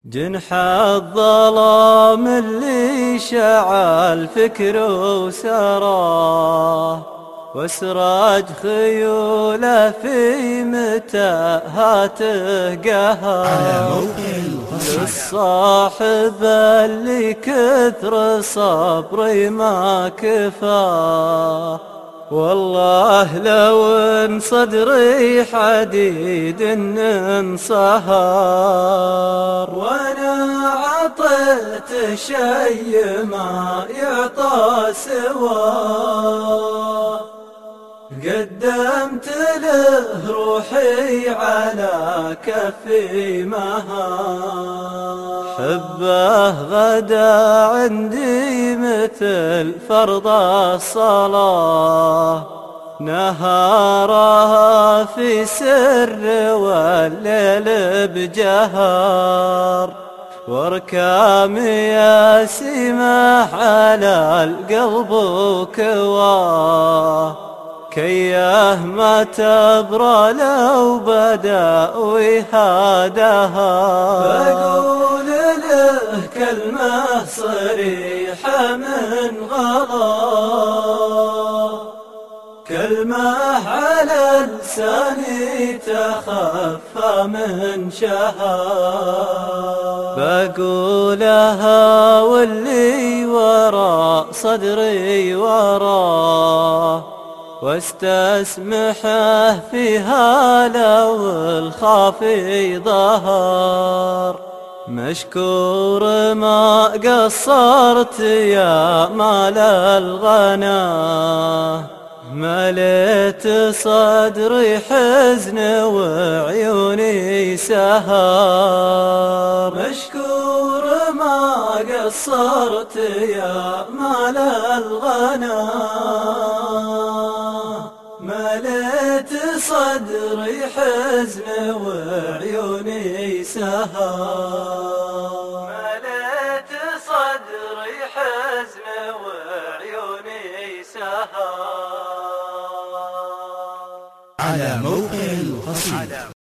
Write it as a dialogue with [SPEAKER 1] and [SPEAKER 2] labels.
[SPEAKER 1] جنح الظلام اللي شعل فكر وسراه، واسرج خيوله في متاهاته قهر. للصاحب اللي كثر صبري ما كفاه، والله لو ان صدري حديد انصهر. وانا عطيت شي ما يعطى سواه، قدمت له روحي على كفي مهار. حبه غدا عندي مثل فرض الصلاة، نهارها في سر والليل بجهر. واركام يا سماح على القلب وكواه، كيه ما تبرى لو بدا وهادها. بقول له كلمة صريحة من غلا، كلمة على لساني تخفى من شهر. بقولها واللي ورا صدري وراه، واستسمحه فيها لو الخافي ظهر. مشكور ما قصرت يا مال الغنا، مليت صدري حزن وعيوني سهر. مشكور ما قصرت يا مال الغنا، مليت صدري حزن وعيوني سهر. مليت صدري حزن وعيوني سهر.
[SPEAKER 2] على موقع القصيدة.